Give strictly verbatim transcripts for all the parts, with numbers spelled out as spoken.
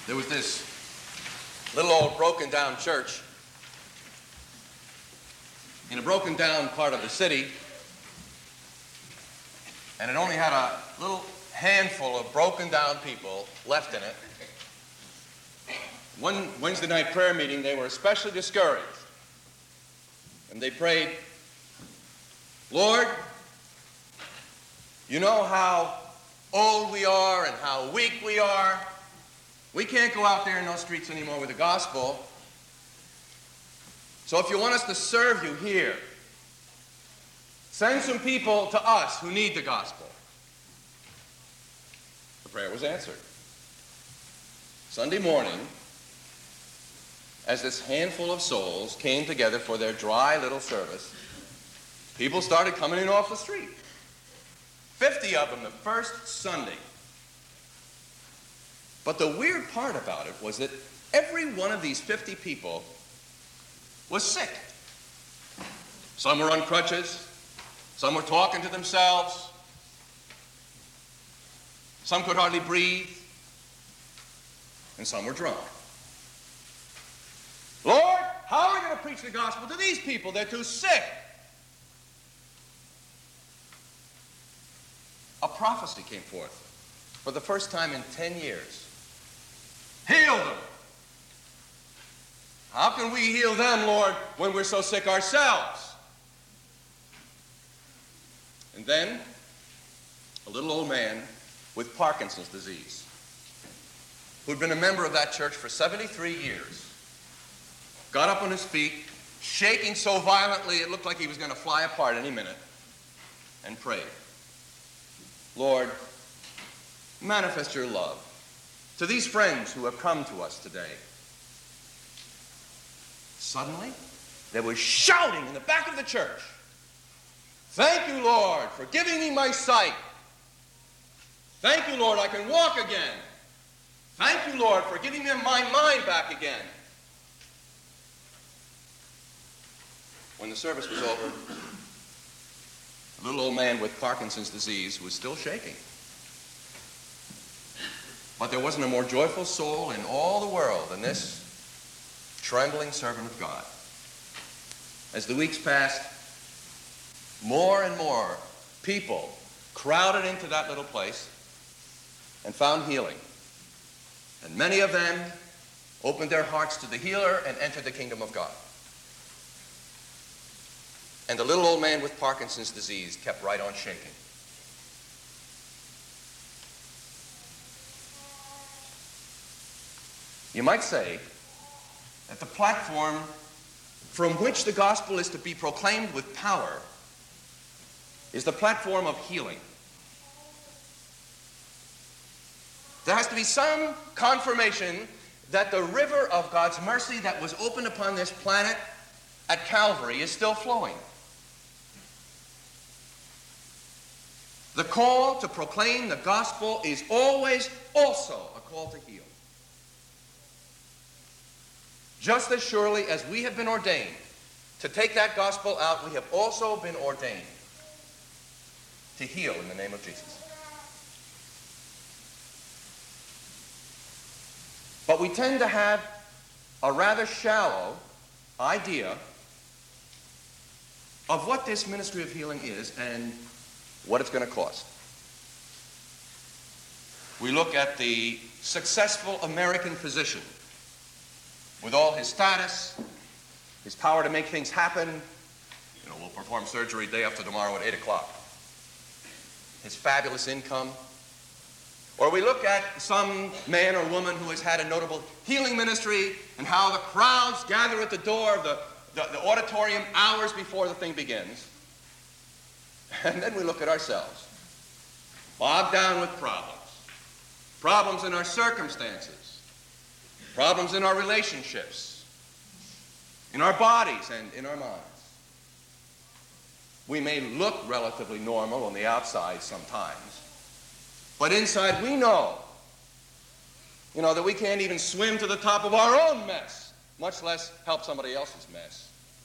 There was this little old broken down church in a broken down part of the city, and it only had a little handful of broken down people left in it. One Wednesday night prayer meeting, they were especially discouraged, and they prayed, Lord, you know how old we are and how weak we are. We can't go out there in those streets anymore with the gospel. So if you want us to serve you here, send some people to us who need the gospel. The prayer was answered. Sunday morning, as this handful of souls came together for their dry little service, people started coming in off the street. Fifty of them the first Sunday. But the weird part about it was that every one of these fifty people was sick. Some were on crutches. Some were talking to themselves. Some could hardly breathe. And some were drunk. Lord, how are we going to preach the gospel to these people? They're too sick. A prophecy came forth for the first time in ten years. Heal them. How can we heal them, Lord, when we're so sick ourselves? And then, a little old man with Parkinson's disease, who'd been a member of that church for seventy-three years, got up on his feet, shaking so violently it looked like he was going to fly apart any minute, and prayed, Lord, manifest your love to these friends who have come to us today. Suddenly, there was shouting in the back of the church. Thank you, Lord, for giving me my sight. Thank you, Lord, I can walk again. Thank you, Lord, for giving me my mind back again. When the service was over, a little old man with Parkinson's disease was still shaking. But there wasn't a more joyful soul in all the world than this trembling servant of God. As the weeks passed, more and more people crowded into that little place and found healing. And many of them opened their hearts to the healer and entered the kingdom of God. And the little old man with Parkinson's disease kept right on shaking. You might say that the platform from which the gospel is to be proclaimed with power is the platform of healing. There has to be some confirmation that the river of God's mercy that was opened upon this planet at Calvary is still flowing. The call to proclaim the gospel is always also a call to heal. Just as surely as we have been ordained to take that gospel out, we have also been ordained to heal in the name of Jesus. But we tend to have a rather shallow idea of what this ministry of healing is and what it's going to cost. We look at the successful American physician with all his status, his power to make things happen. You know, we'll perform surgery day after tomorrow at eight o'clock. His fabulous income. Or we look at some man or woman who has had a notable healing ministry and how the crowds gather at the door of the, the, the auditorium hours before the thing begins. And then we look at ourselves, bogged down with problems. Problems in our circumstances. Problems in our relationships, in our bodies and in our minds. We may look relatively normal on the outside sometimes, but inside we know, you know, that we can't even swim to the top of our own mess, much less help somebody else's mess.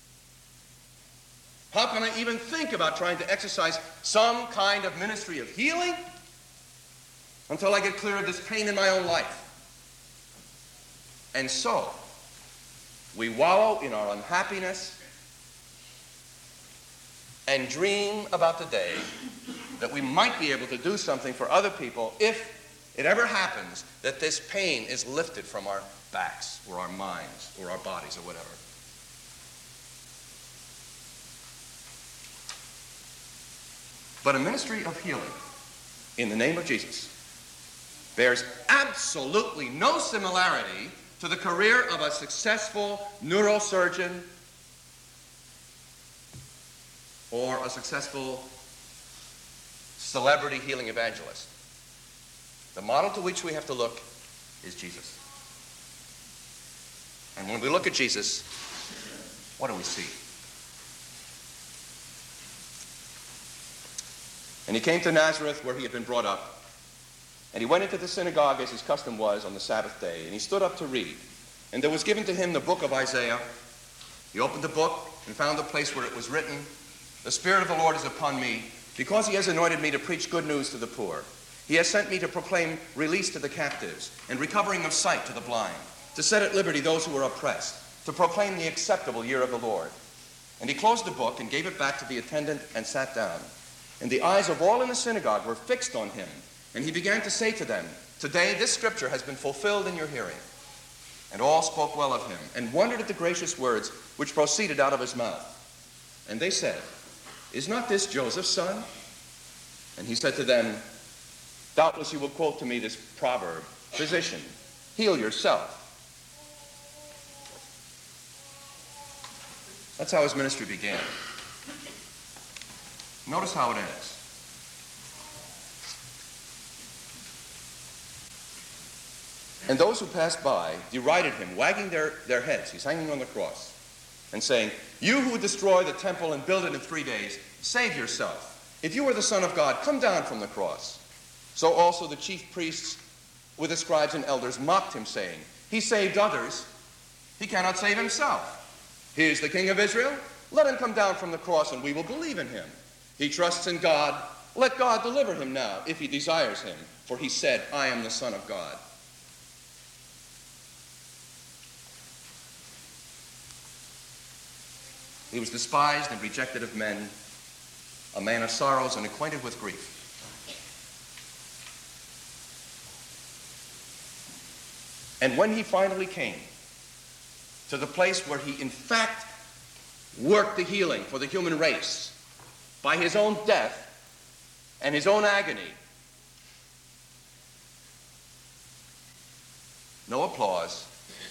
How can I even think about trying to exercise some kind of ministry of healing until I get clear of this pain in my own life? And so, we wallow in our unhappiness and dream about the day that we might be able to do something for other people if it ever happens that this pain is lifted from our backs or our minds or our bodies or whatever. But a ministry of healing in the name of Jesus bears absolutely no similarity to the career of a successful neurosurgeon or a successful celebrity healing evangelist. The model to which we have to look is Jesus. And when we look at Jesus, what do we see? And he came to Nazareth, where he had been brought up. And he went into the synagogue, as his custom was, on the Sabbath day. And he stood up to read. And there was given to him the book of Isaiah. He opened the book and found the place where it was written, "The Spirit of the Lord is upon me, because he has anointed me to preach good news to the poor. He has sent me to proclaim release to the captives and recovering of sight to the blind, to set at liberty those who are oppressed, to proclaim the acceptable year of the Lord." And he closed the book and gave it back to the attendant and sat down. And the eyes of all in the synagogue were fixed on him. And he began to say to them, "Today this scripture has been fulfilled in your hearing." And all spoke well of him and wondered at the gracious words which proceeded out of his mouth. And they said, "Is not this Joseph's son?" And he said to them, "Doubtless you will quote to me this proverb, 'Physician, heal yourself.'" That's how his ministry began. Notice how it ends. And those who passed by derided him, wagging their, their heads. He's hanging on the cross. And saying, "You who destroy the temple and build it in three days, save yourself. If you are the Son of God, come down from the cross." So also the chief priests with the scribes and elders mocked him, saying, "He saved others. He cannot save himself. He is the King of Israel. Let him come down from the cross and we will believe in him. He trusts in God. Let God deliver him now if he desires him. For he said, 'I am the Son of God.'" He was despised and rejected of men, a man of sorrows and acquainted with grief. And when he finally came to the place where he in fact worked the healing for the human race by his own death and his own agony, no applause,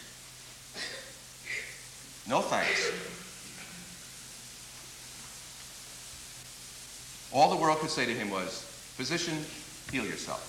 no thanks. All the world could say to him was, "Physician, heal yourself."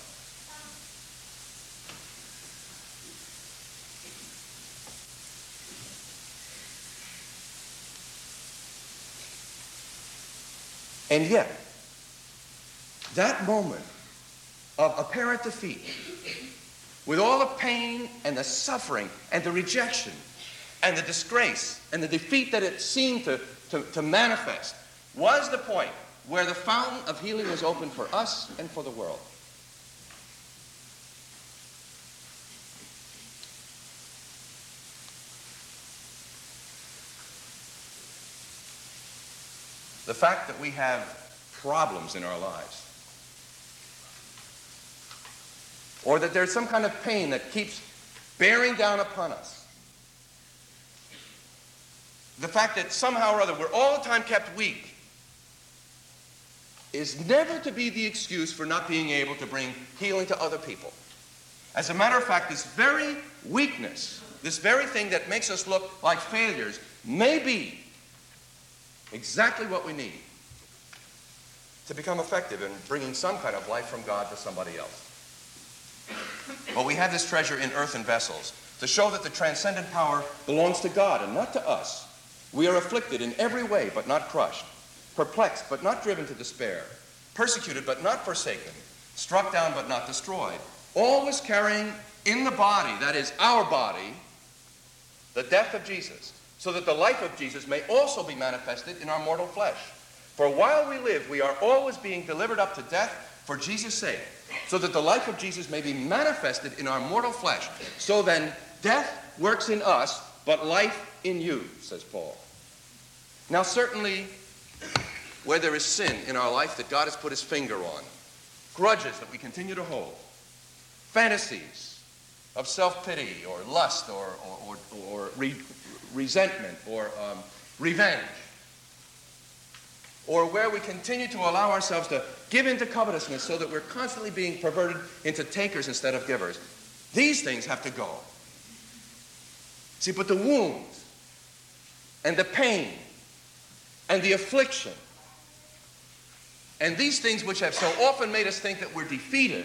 And yet, that moment of apparent defeat, with all the pain and the suffering and the rejection and the disgrace and the defeat that it seemed to, to, to manifest, was the point where the fountain of healing was open for us and for the world. The fact that we have problems in our lives, or that there's some kind of pain that keeps bearing down upon us, the fact that somehow or other we're all the time kept weak, is never to be the excuse for not being able to bring healing to other people. As a matter of fact, this very weakness, this very thing that makes us look like failures, may be exactly what we need to become effective in bringing some kind of life from God to somebody else. But we have this treasure in earthen vessels to show that the transcendent power belongs to God and not to us. We are afflicted in every way but not crushed, perplexed but not driven to despair, persecuted but not forsaken, struck down but not destroyed, always carrying in the body, that is our body, the death of Jesus, so that the life of Jesus may also be manifested in our mortal flesh. For while we live, we are always being delivered up to death for Jesus' sake, so that the life of Jesus may be manifested in our mortal flesh. So then, death works in us, but life in you, says Paul. Now, certainly, where there is sin in our life that God has put his finger on, grudges that we continue to hold, fantasies of self-pity or lust or, or, or, or re- resentment or um, revenge, or where we continue to allow ourselves to give into covetousness so that we're constantly being perverted into takers instead of givers. These things have to go. See, but the wounds and the pain and the affliction and these things which have so often made us think that we're defeated,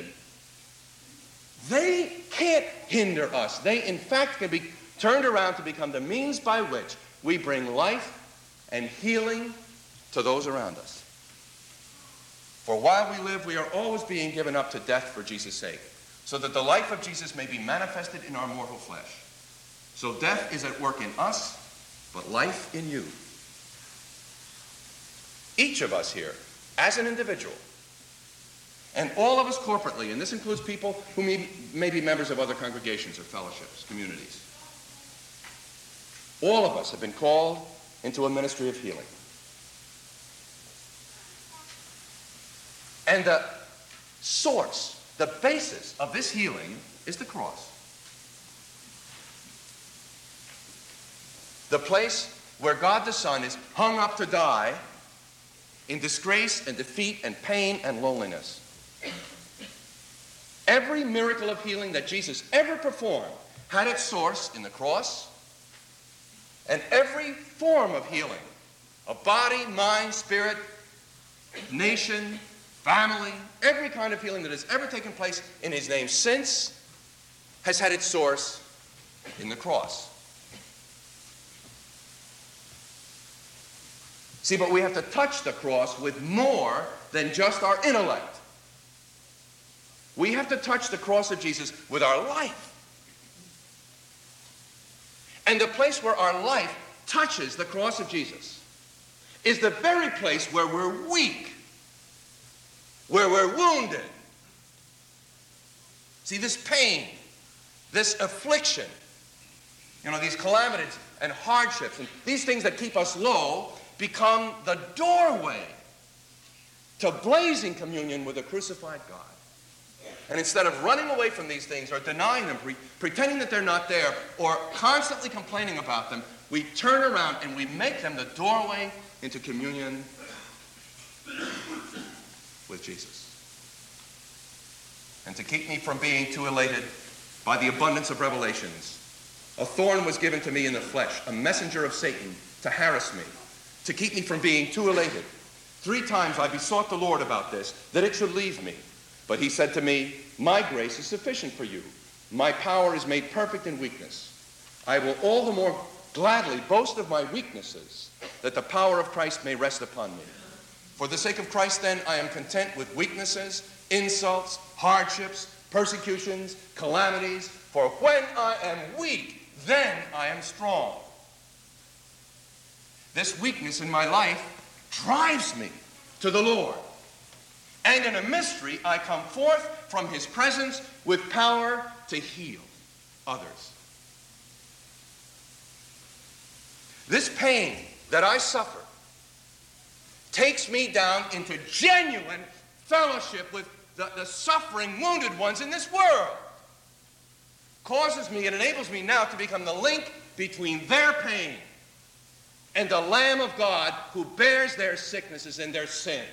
they can't hinder us. They, in fact, can be turned around to become the means by which we bring life and healing to those around us. For while we live, we are always being given up to death for Jesus' sake, so that the life of Jesus may be manifested in our mortal flesh. So death is at work in us, but life in you. Each of us here, as an individual, and all of us corporately, and this includes people who may, may be members of other congregations or fellowships, communities, all of us have been called into a ministry of healing. And the source, the basis of this healing is the cross. The place where God the Son is hung up to die in disgrace and defeat and pain and loneliness. Every miracle of healing that Jesus ever performed had its source in the cross, and every form of healing, of body, mind, spirit, nation, family, every kind of healing that has ever taken place in his name since has had its source in the cross. See, but we have to touch the cross with more than just our intellect. We have to touch the cross of Jesus with our life. And the place where our life touches the cross of Jesus is the very place where we're weak, where we're wounded. See, this pain, this affliction, you know, these calamities and hardships, and these things that keep us low become the doorway to blazing communion with a crucified God. And instead of running away from these things or denying them, pre- pretending that they're not there, or constantly complaining about them, we turn around and we make them the doorway into communion with Jesus. And to keep me from being too elated by the abundance of revelations, a thorn was given to me in the flesh, a messenger of Satan to harass me, to keep me from being too elated. Three times I besought the Lord about this, that it should leave me. But he said to me, my grace is sufficient for you. My power is made perfect in weakness. I will all the more gladly boast of my weaknesses, that the power of Christ may rest upon me. For the sake of Christ, then, I am content with weaknesses, insults, hardships, persecutions, calamities. For when I am weak, then I am strong. This weakness in my life drives me to the Lord. And in a mystery, I come forth from his presence with power to heal others. This pain that I suffer takes me down into genuine fellowship with the, the suffering, wounded ones in this world. Causes me and enables me now to become the link between their pain and the Lamb of God who bears their sicknesses and their sins.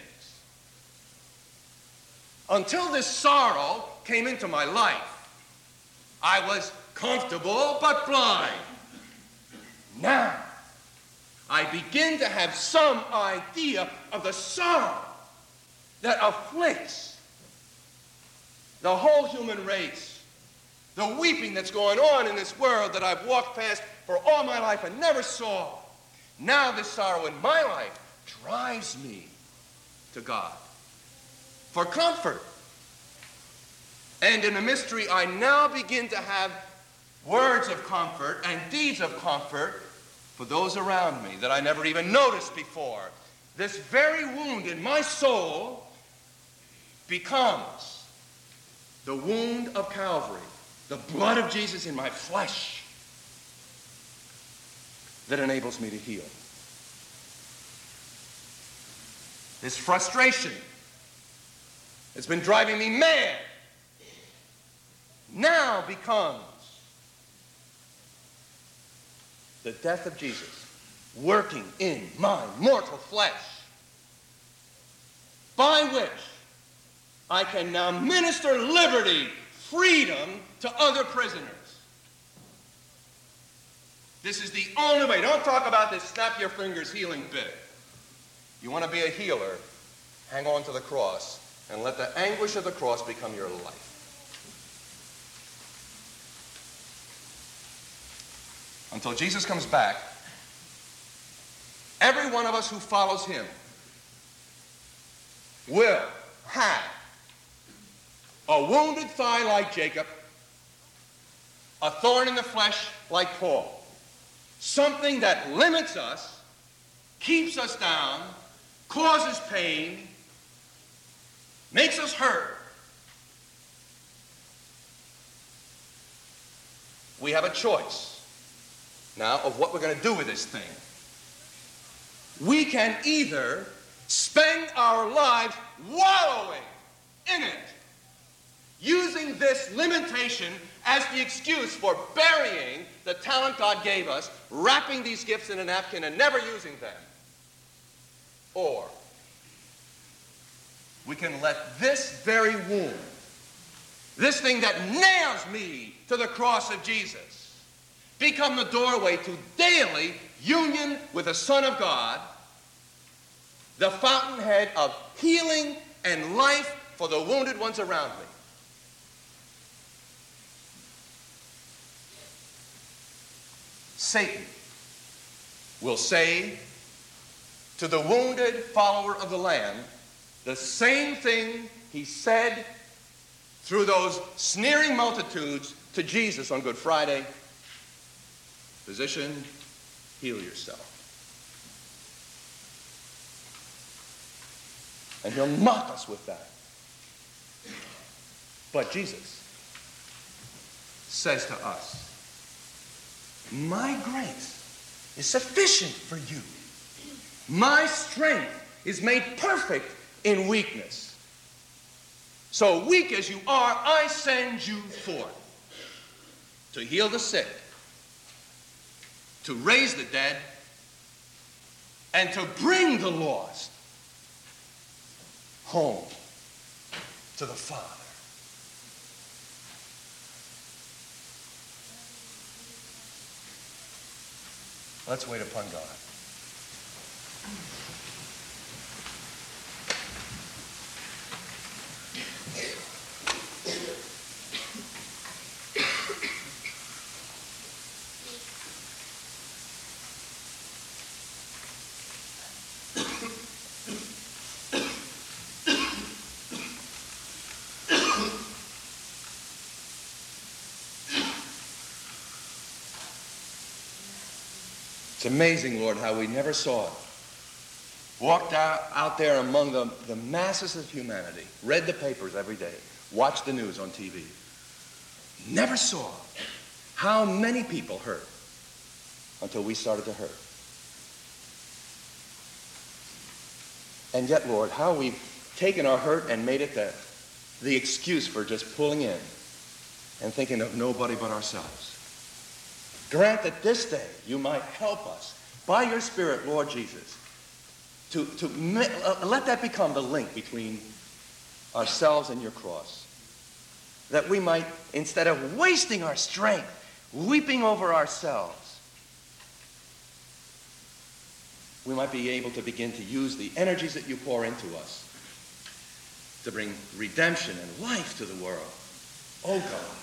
Until this sorrow came into my life, I was comfortable but blind. Now, I begin to have some idea of the sorrow that afflicts the whole human race, the weeping that's going on in this world that I've walked past for all my life and never saw. Now this sorrow in my life drives me to God for comfort. And in a mystery, I now begin to have words of comfort and deeds of comfort for those around me that I never even noticed before. This very wound in my soul becomes the wound of Calvary, the blood of Jesus in my flesh, that enables me to heal. This frustration has been driving me mad now becomes the death of Jesus working in my mortal flesh, by which I can now minister liberty, freedom to other prisoners. This is the only way. Don't talk about this snap your fingers healing bit. You want to be a healer, hang on to the cross and let the anguish of the cross become your life. Until Jesus comes back, every one of us who follows him will have a wounded thigh like Jacob, a thorn in the flesh like Paul. Something that limits us, keeps us down, causes pain, makes us hurt. We have a choice now of what we're going to do with this thing. We can either spend our lives wallowing in it, using this limitation as the excuse for burying the talent God gave us, wrapping these gifts in a napkin and never using them. Or we can let this very wound, this thing that nails me to the cross of Jesus, become the doorway to daily union with the Son of God, the fountainhead of healing and life for the wounded ones around me. Satan will say to the wounded follower of the Lamb the same thing he said through those sneering multitudes to Jesus on Good Friday: physician, heal yourself. And he'll mock us with that. But Jesus says to us, my grace is sufficient for you. My strength is made perfect in weakness. So weak as you are, I send you forth to heal the sick, to raise the dead, and to bring the lost home to the Father. Let's wait upon God. It's amazing, Lord, how we never saw it. Walked out, out there among the, the masses of humanity, read the papers every day, watched the news on T V. Never saw how many people hurt until we started to hurt. And yet, Lord, how we've taken our hurt and made it the, the excuse for just pulling in and thinking of nobody but ourselves. Grant that this day you might help us by your Spirit, Lord Jesus, to, to uh, let that become the link between ourselves and your cross. That we might, instead of wasting our strength, weeping over ourselves, we might be able to begin to use the energies that you pour into us to bring redemption and life to the world. Oh God.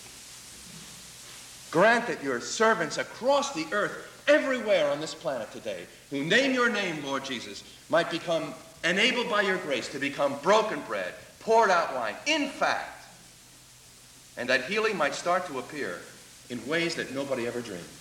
Grant that your servants across the earth, everywhere on this planet today, who name your name, Lord Jesus, might become enabled by your grace to become broken bread, poured out wine, in fact, and that healing might start to appear in ways that nobody ever dreamed.